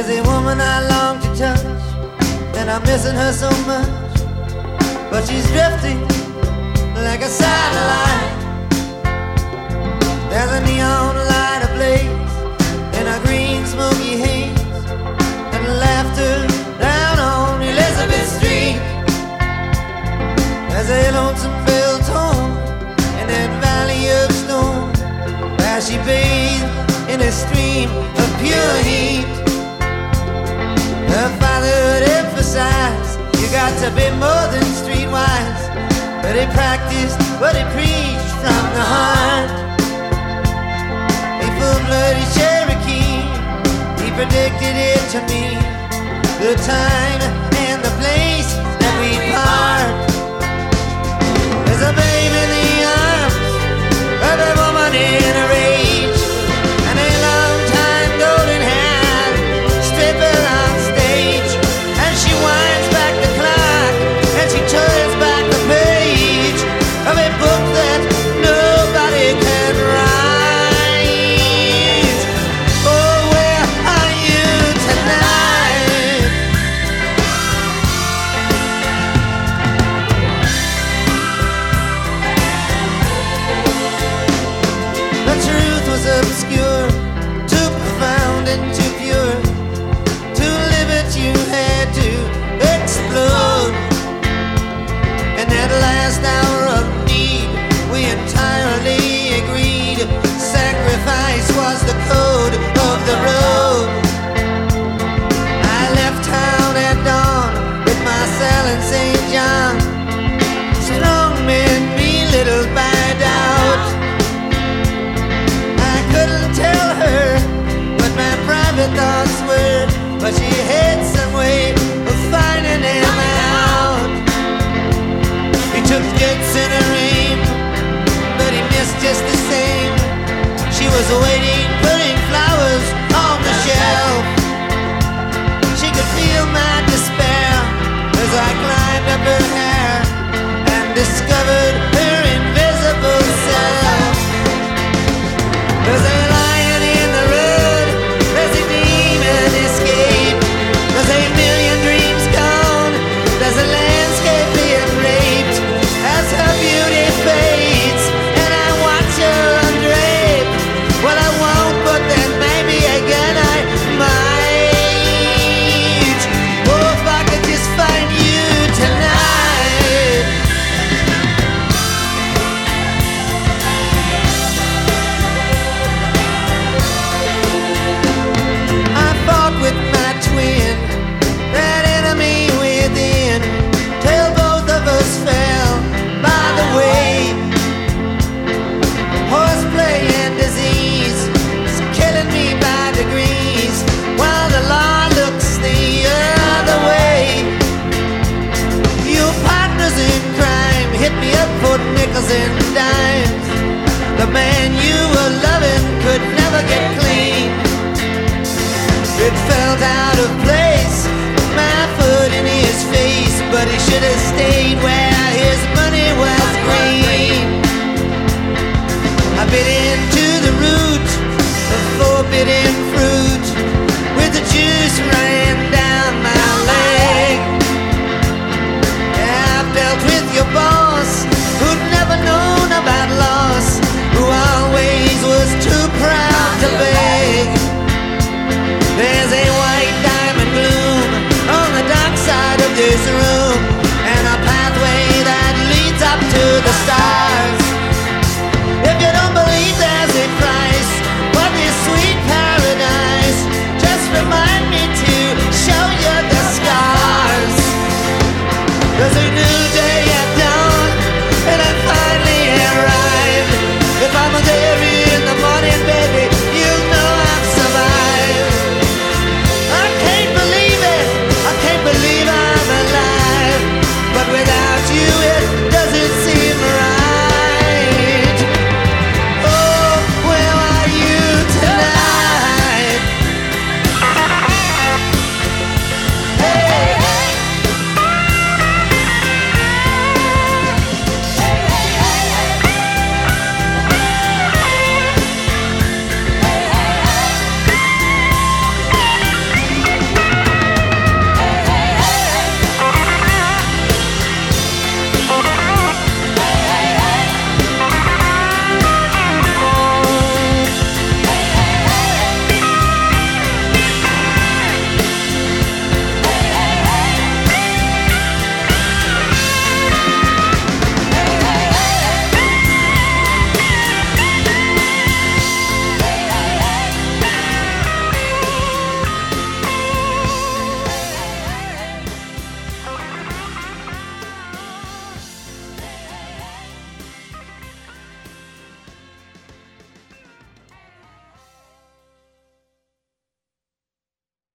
There's a woman I long to touch, and I'm missing her so much, but she's drifting like a satellite. There's a neon light ablaze in a green smoky haze, and laughter down on Elizabeth Street. There's a lonesome bell tone in that valley of stone, where she bathed in a stream of pure heat. Her father would emphasize, you got to be more than streetwise, but he practiced what he preached from the heart. A full-blooded Cherokee, he predicted it to me, the time and the place that we part. There's a babe in the arms of a woman in a rage, and a long-time golden hair stripper on stage, and she winds back the clock, and she turns back the page of a book that nobody can write. Oh, where are you tonight? The truth was obscure, too profound and too pure. To live it you had to explode. In that last hour of need, we entirely agreed. Sacrifice was the code of the road. I left town at dawn with Marcel and St. John. Strong men belittled by doubt. I couldn't tell her what my private thoughts were, but she had some way of finding them out. He took gets in her aim, but he missed just the same. She was waiting, putting flowers on the shelf. She could feel my despair as I climbed up her hair and discovered her invisible self. There's a lion in the road, there's a demon escape, there's a million dreams gone, there's a landscape being raped as her beauty fades, and I watch her undrape. Well, I won't, but then maybe again I might. Oh, if I could just find you tonight. I fought with my twin, that enemy within, till both of us fell by the way. Horseplay and disease is killing me by degrees, while the law looks the other way. Your partners in crime hit me up for nickels and dimes. The man you were loving could never get clean. It felt out of place, my foot in his face, but he should have stayed where his money was green. I bit into the root of forbidden fruit,